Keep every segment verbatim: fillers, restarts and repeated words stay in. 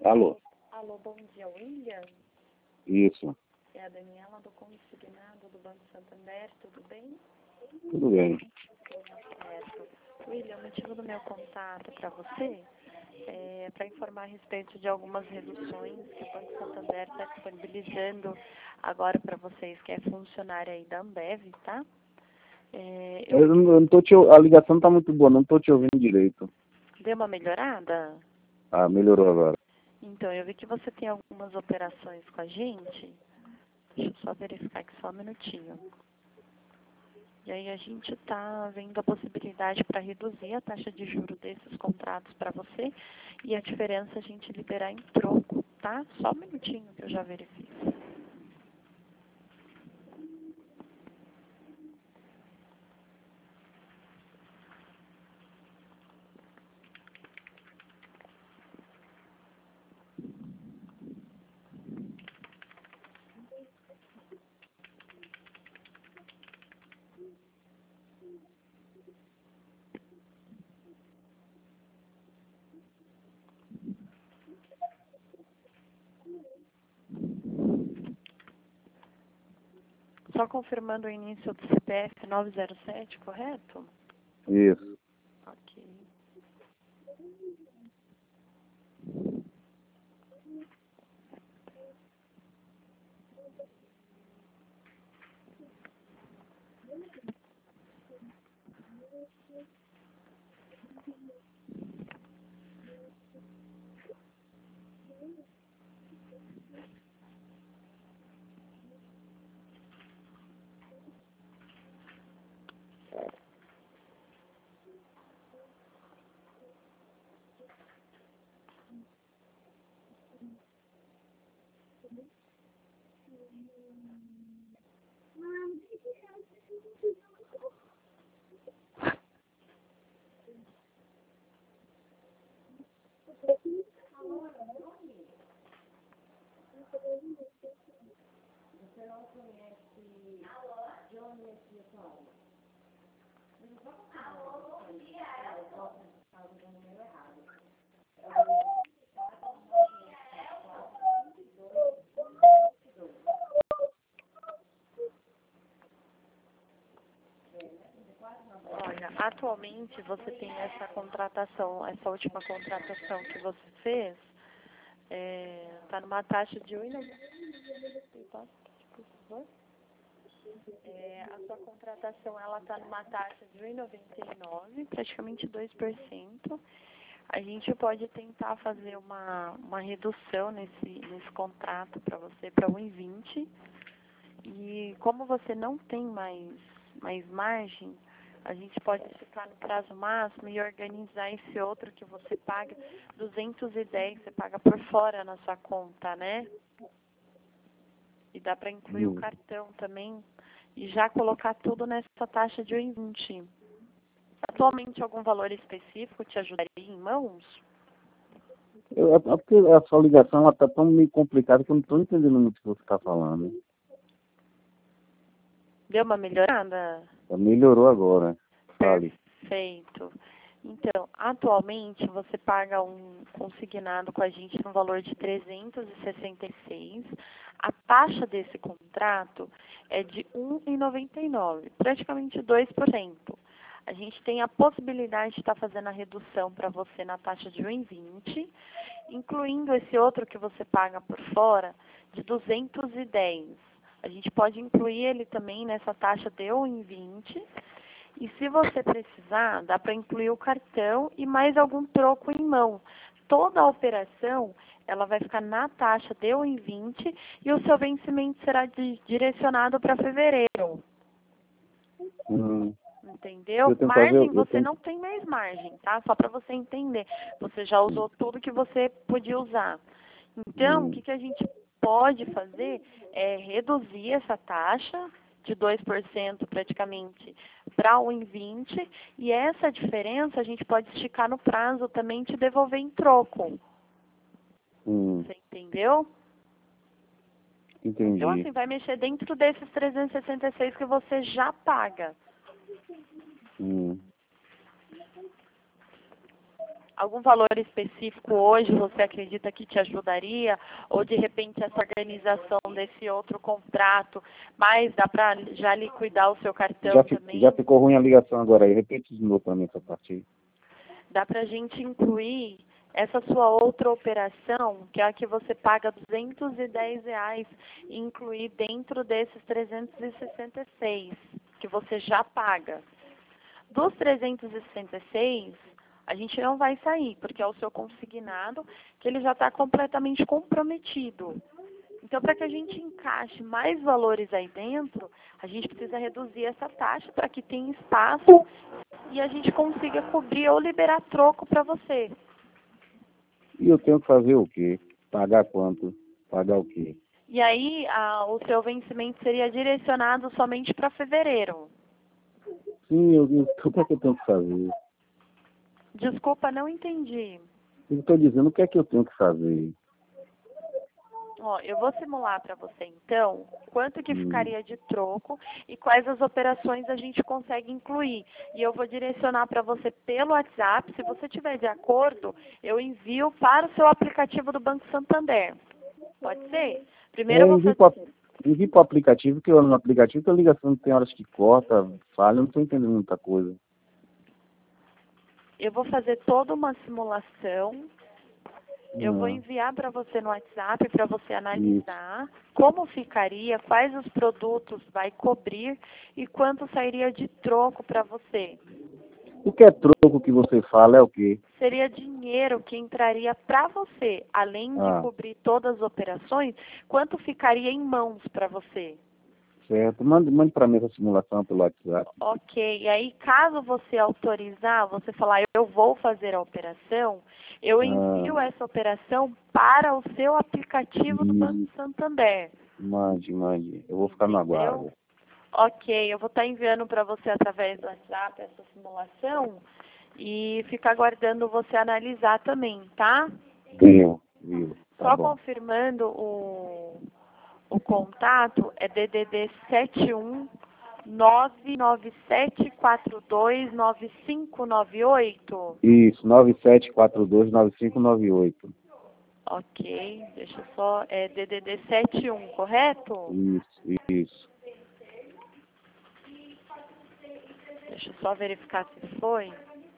Alô? Alô, bom dia, William? Isso. É a Daniela do Consignado do Banco Santander, tudo bem? Tudo bem. Tudo certo. William, o motivo do meu contato para você é para informar a respeito de algumas reduções que o Banco Santander está disponibilizando agora para vocês, que é funcionário aí da Ambev, tá? É, eu... Eu não, eu não tô te, ou- a ligação não tá muito boa, não tô te ouvindo direito. Deu uma melhorada? Ah, melhorou agora. Então, eu vi que você tem algumas operações com a gente. Deixa eu só verificar aqui só um minutinho. E aí a gente está vendo a possibilidade para reduzir a taxa de juros desses contratos para você e a diferença a gente liberar em troco, tá? Só um minutinho que eu já verifico. Só confirmando o início do C P F nove zero sete, correto? Isso. Ok. Olha, atualmente você tem essa contratação, essa última contratação que você fez, está numa taxa de um e noventa e nove. Por favor. É, a sua contratação ela está numa taxa de um e noventa e nove, praticamente dois por cento. A gente pode tentar fazer uma, uma redução nesse, nesse contrato para você para um e vinte. E como você não tem mais, mais margem, a gente pode ficar no prazo máximo e organizar esse outro que você paga duzentos e dez, você paga por fora na sua conta, né? E dá para incluir Hum. o cartão também e já colocar tudo nessa taxa de um e vinte. Atualmente algum valor específico te ajudaria em mãos? Eu, é é porque a sua ligação ela tá tão meio complicada que eu não tô entendendo muito o que você tá falando. Deu uma melhorada? Já melhorou agora. Fale. Perfeito. Então, atualmente você paga um consignado com a gente no valor de trezentos e sessenta e seis. A taxa desse contrato é de um e noventa e nove, praticamente dois por cento. A gente tem a possibilidade de estar fazendo a redução para você na taxa de um e vinte, incluindo esse outro que você paga por fora de duzentos e dez. A gente pode incluir ele também nessa taxa de um e vinte. E se você precisar, dá para incluir o cartão e mais algum troco em mão. Toda a operação, ela vai ficar na taxa de um e vinte e o seu vencimento será di- direcionado para fevereiro. Hum. Entendeu? Eu tenho que fazer. Margem, Eu você tenho... não tem mais margem, tá? Só para você entender. Você já usou tudo que você podia usar. Então, o Hum. que, que a gente pode fazer é reduzir essa taxa de dois por cento praticamente para um e vinte e essa diferença a gente pode esticar no prazo também e te devolver em troco. Hum. Você entendeu? Entendi. Então, assim, vai mexer dentro desses trezentos e sessenta e seis que você já paga. Hum. Algum valor específico hoje você acredita que te ajudaria? Ou de repente essa organização desse outro contrato, mas dá para já liquidar o seu cartão Já, fi, também? já ficou ruim a ligação agora aí. Repete de novo para mim essa parte aí. Dá para a gente incluir essa sua outra operação, que é a que você paga duzentos e dez reais, e incluir dentro desses trezentos e sessenta e seis, que você já paga. Dos trezentos e sessenta e seis, a gente não vai sair, porque é o seu consignado, que ele já está completamente comprometido. Então, para que a gente encaixe mais valores aí dentro, a gente precisa reduzir essa taxa para que tenha espaço e a gente consiga cobrir ou liberar troco para você. E eu tenho que fazer o quê? Pagar quanto? Pagar o quê? E aí, a, o seu vencimento seria direcionado somente para fevereiro. Sim, eu, eu, o que é que eu tenho que fazer? Desculpa, não entendi. Eu estou dizendo o que é que eu tenho que fazer. Ó, eu vou simular para você, então, quanto que Hum. ficaria de troco e quais as operações a gente consegue incluir. E eu vou direcionar para você pelo WhatsApp. Se você tiver de acordo, eu envio para o seu aplicativo do Banco Santander. Pode ser? Primeiro É, eu vou envie fazer... para o aplicativo, que eu no aplicativo que a ligação tem horas que corta, falha, eu não estou entendendo muita coisa. Eu vou fazer toda uma simulação. Eu vou Ah, enviar para você no WhatsApp para você analisar como ficaria, quais os produtos vai cobrir e quanto sairia de troco para você. o que é troco que você fala é o quê? Seria dinheiro que entraria para você, além de Ah, cobrir todas as operações, quanto ficaria em mãos para você. certo. Mande, mande para mim essa simulação pelo WhatsApp. Ok, e aí caso você autorizar, você falar, eu vou fazer a operação, eu envio Ah, essa operação para o seu aplicativo do Banco isso. Santander. Mande, mande. Eu vou ficar no Entendeu? aguardo. Ok, eu vou estar enviando para você através do WhatsApp essa simulação e ficar aguardando você analisar também, tá? Viu, viu. Tá Só bom. confirmando o, o contato, é D D D sete um nove nove sete quatro dois nove cinco nove oito. Isso, nove sete quatro dois nove cinco nove oito. Ok, deixa eu só, é D D D sete um, correto? Isso, isso. Deixa eu só verificar se foi.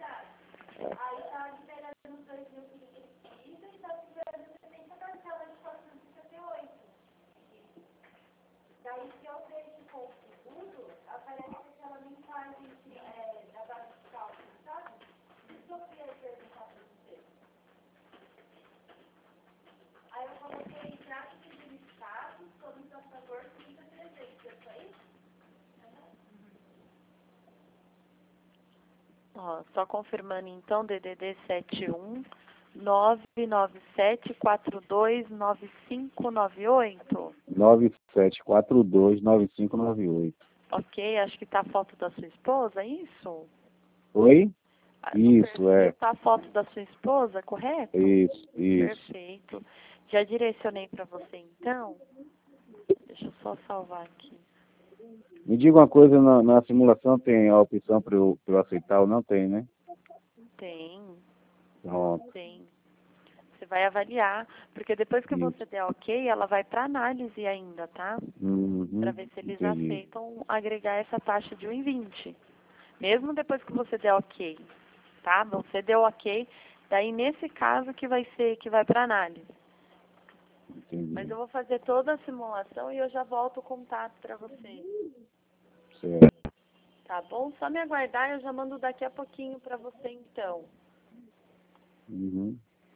Ó, só confirmando então, D D D sete um nove nove sete quatro dois nove cinco nove oito. nove sete quatro dois nove cinco nove oito. Ok, acho que tá a foto da sua esposa, é isso? Oi? Ah, no Isso, perfil é. tá a foto da sua esposa, correto? Isso, isso. Perfeito. Já direcionei para você então. Deixa eu só salvar aqui. Me diga uma coisa, na, na simulação tem a opção para eu, pra eu aceitar ou não tem, né? Tem, Pronto. tem. Você vai avaliar, porque depois que Isso. você der ok, ela vai para análise ainda, tá? Para Uhum, ver se eles entendi. aceitam agregar essa taxa de um e vinte. Mesmo depois que você der ok, tá? Você deu ok, daí nesse caso que vai ser, que vai para análise. Entendi. Mas eu vou fazer toda a simulação e eu já volto o contato para você. Certo. Tá bom? Só me aguardar, eu já mando daqui a pouquinho para você então. Uhum.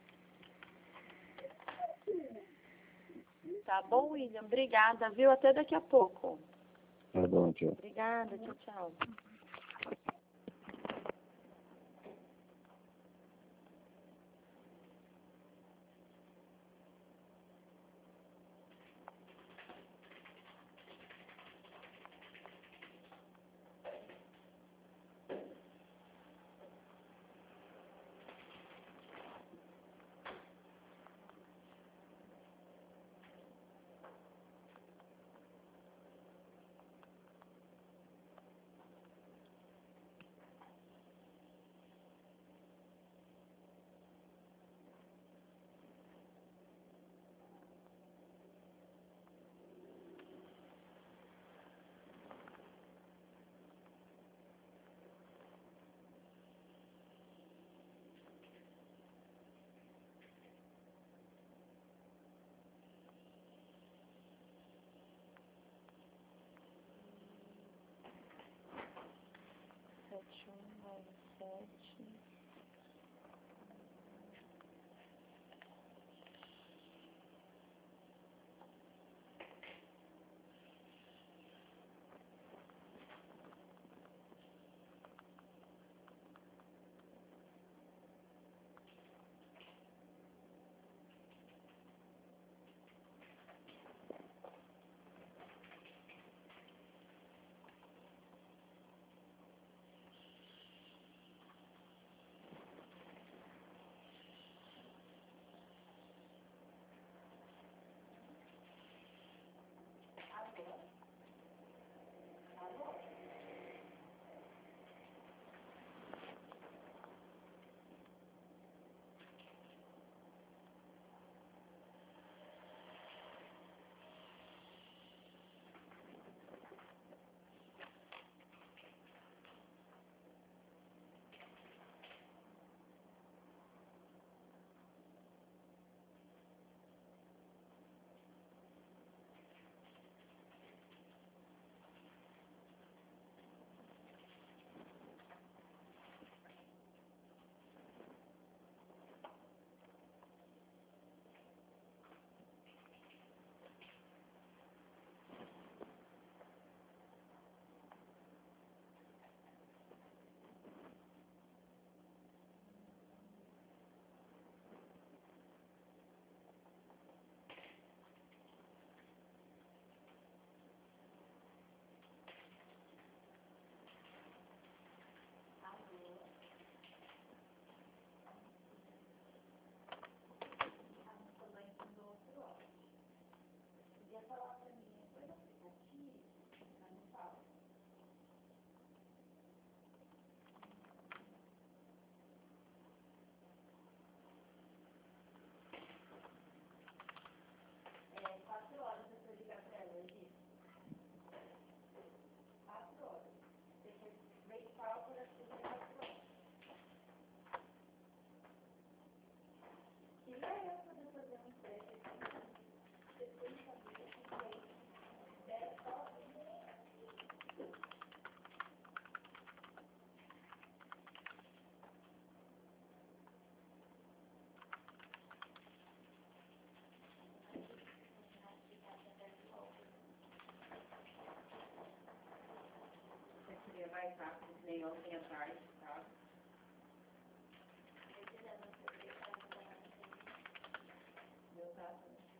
Tá bom, William? Obrigada, viu? Até daqui a pouco. Tá bom, tchau. Obrigada, tchau, tchau. sete. Seria mais rápido, que nem ontem à tarde, tá? Meu tá.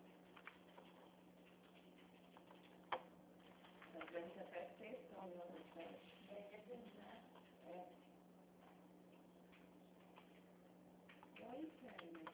Nós vamos até sexta, onde nós estamos. É. Oi, Karen.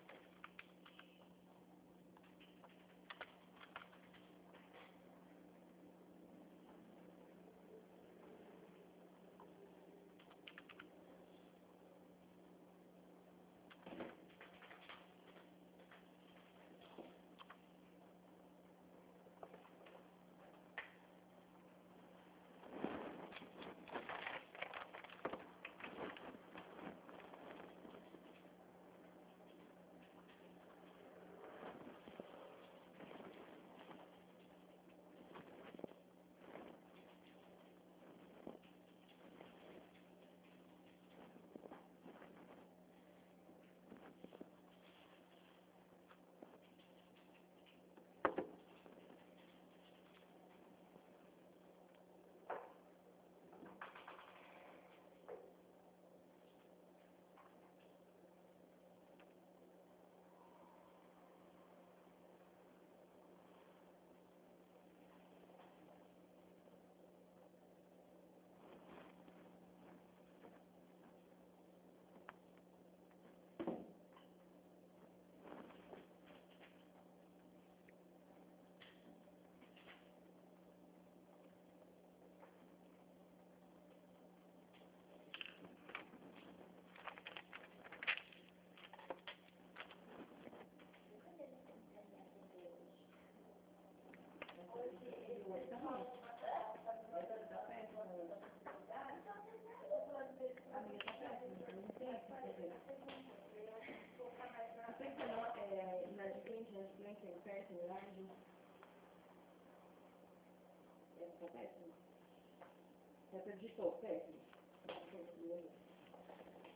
Você acreditou, Pedro?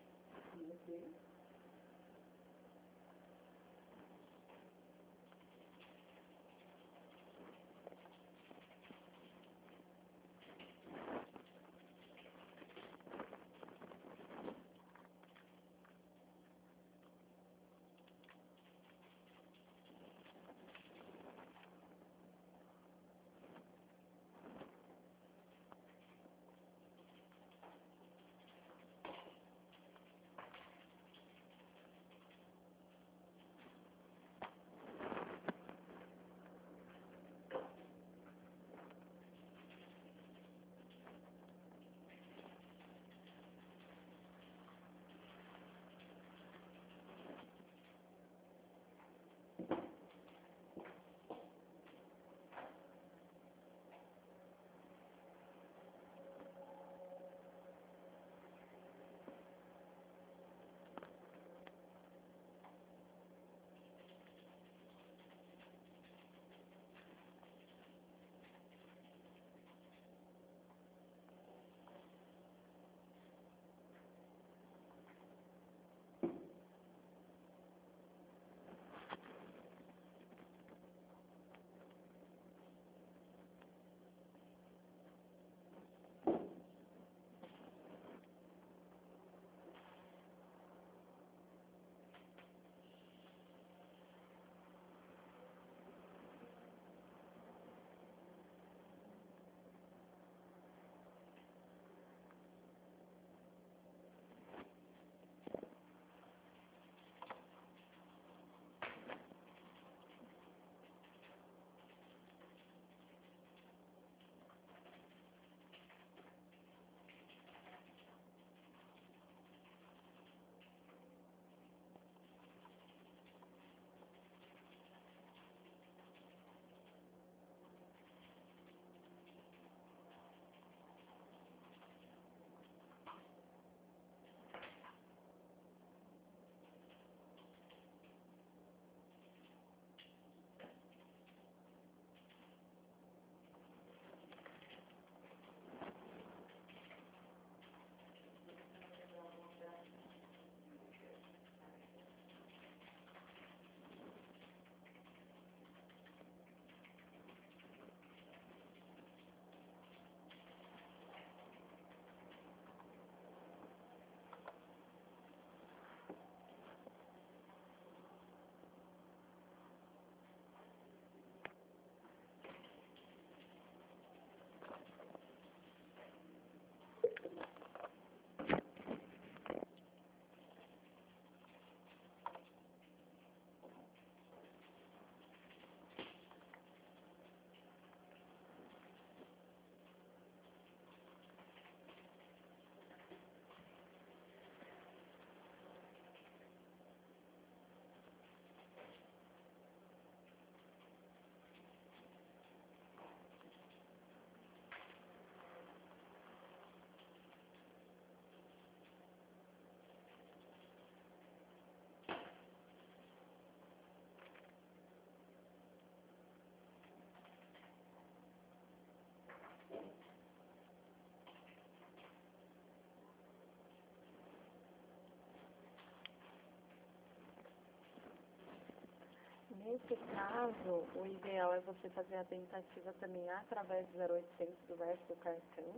Nesse caso, o ideal é você fazer a tentativa também através do zero oitocentos do verso do cartão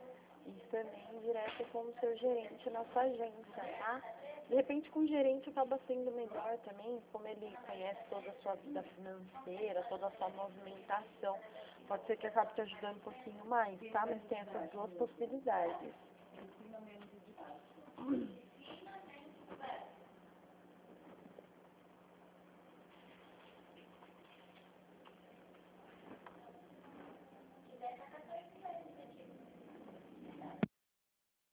e também direto com o seu gerente na sua agência, tá? De repente, com o gerente acaba sendo melhor também, como ele conhece toda a sua vida financeira, toda a sua movimentação. Pode ser que acabe te ajudando um pouquinho mais, tá? Mas tem essas duas possibilidades.